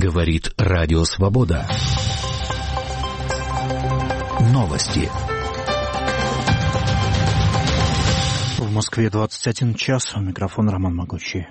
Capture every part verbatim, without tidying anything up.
Говорит Радио Свобода. Новости. В Москве двадцать один час. У микрофона Роман Могучий.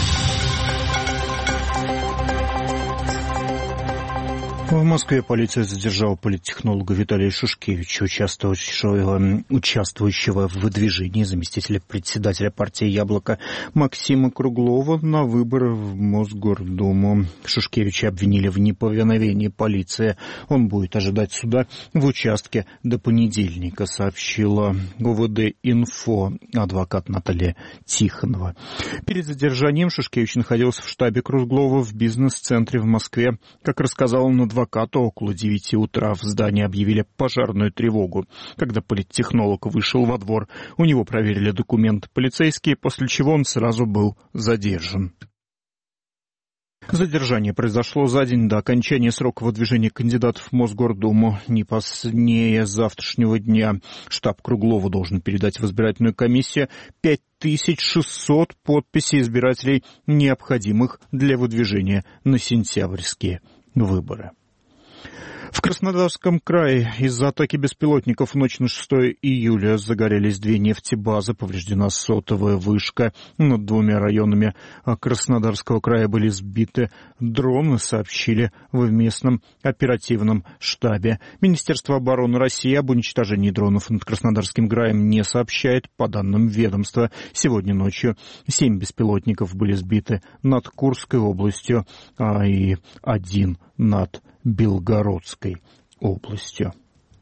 В Москве полиция задержала политтехнолога Виталия Шушкевича, участвующего, участвующего в выдвижении заместителя председателя партии «Яблоко» Максима Круглова на выборы в Мосгордуму. Шушкевича обвинили в неповиновении полиции. Он будет ожидать суда в участке до понедельника, сообщила ОВД-инфо адвокат Наталья Тихонова. Перед задержанием Шушкевич находился в штабе Круглова в бизнес-центре в Москве. Как рассказал он адвокат, около девяти утра в здании объявили пожарную тревогу. Когда политтехнолог вышел во двор, у него проверили документы полицейские, после чего он сразу был задержан. Задержание произошло за день до окончания срока выдвижения кандидатов в Мосгордуму. Не позднее завтрашнего дня штаб Круглова должен передать в избирательную комиссию пять тысяч шестьсот подписей избирателей, необходимых для выдвижения на сентябрьские выборы. В Краснодарском крае из-за атаки беспилотников в ночь на шестое июля загорелись две нефтебазы, повреждена сотовая вышка. Над двумя районами Краснодарского края были сбиты дроны, сообщили в местном оперативном штабе. Министерство обороны России об уничтожении дронов над Краснодарским краем не сообщает. По данным ведомства, сегодня ночью семь беспилотников были сбиты над Курской областью, а и один над Белгородской областью.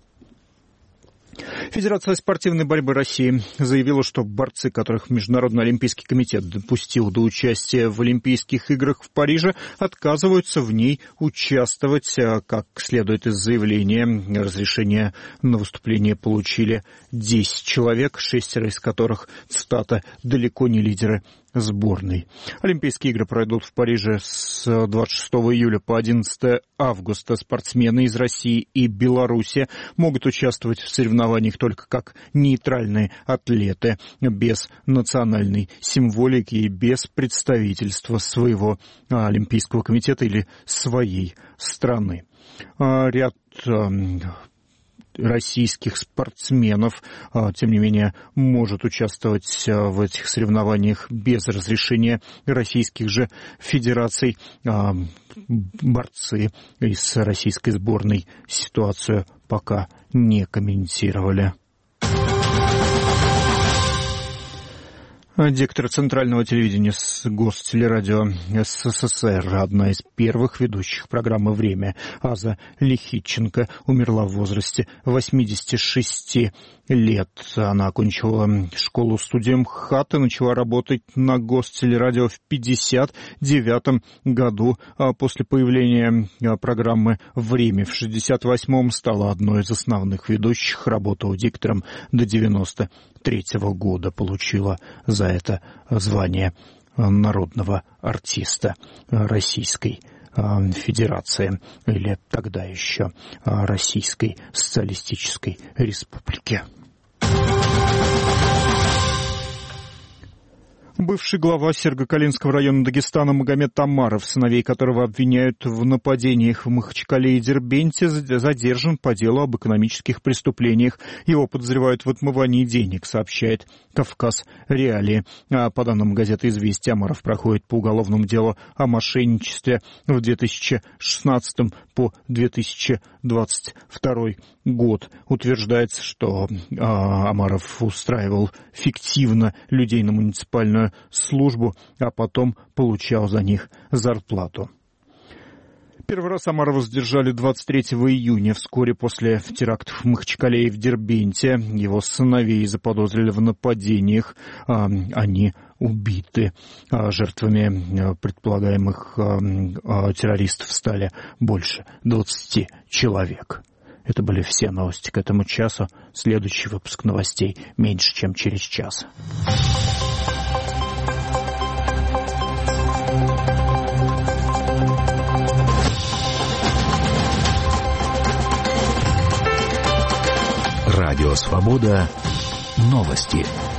Федерация спортивной борьбы России заявила, что борцы, которых Международный олимпийский комитет допустил до участия в Олимпийских играх в Париже, отказываются в ней участвовать. Как следует из заявления, разрешение на выступление получили десять человек, шестеро из которых, цитата, «далеко не лидеры сборной». Олимпийские игры пройдут в Париже с двадцать шестого июля по одиннадцатое августа. Спортсмены из России и Беларуси могут участвовать в соревнованиях только как нейтральные атлеты, без национальной символики и без представительства своего Олимпийского комитета или своей страны. Ряд российских спортсменов, тем не менее, может участвовать в этих соревнованиях без разрешения российских же федераций. Борцы из российской сборной ситуацию пока не комментировали. Диктор Центрального телевидения с Гостелерадио СССР, одна из первых ведущих программы «Время», Аза Лихитченко, умерла в возрасте восьмидесяти шести лет. Она окончила школу-студию МХАТ и начала работать на Гостелерадио в пятьдесят девятом году. После появления программы «Время» в шестьдесят восьмом стала одной из основных ведущих. Работала диктором до девяносто третьего года. Получила за это звание народного артиста Российской Федерации, или тогда еще Российской Социалистической Республики. Бывший глава Сергокалинского района Дагестана Магомед Амаров, сыновей которого обвиняют в нападениях в Махачкале и Дербенте, задержан по делу об экономических преступлениях. Его подозревают в отмывании денег, сообщает «Кавказ Реалии». А по данным газеты «Известия», Амаров проходит по уголовному делу о мошенничестве в две тысячи шестнадцатом по две тысячи двадцать второй год. Утверждается, что а, Амаров устраивал фиктивно людей на муниципальную службу, а потом получал за них зарплату. Первый раз Амарова задержали двадцать третьего июня, вскоре после терактов в Махачкале и в Дербенте. Его сыновей заподозрили в нападениях. Они убиты. Жертвами предполагаемых террористов стали больше двадцати человек. Это были все новости к этому часу. Следующий выпуск новостей меньше, чем через час. Радио Свобода. Новости.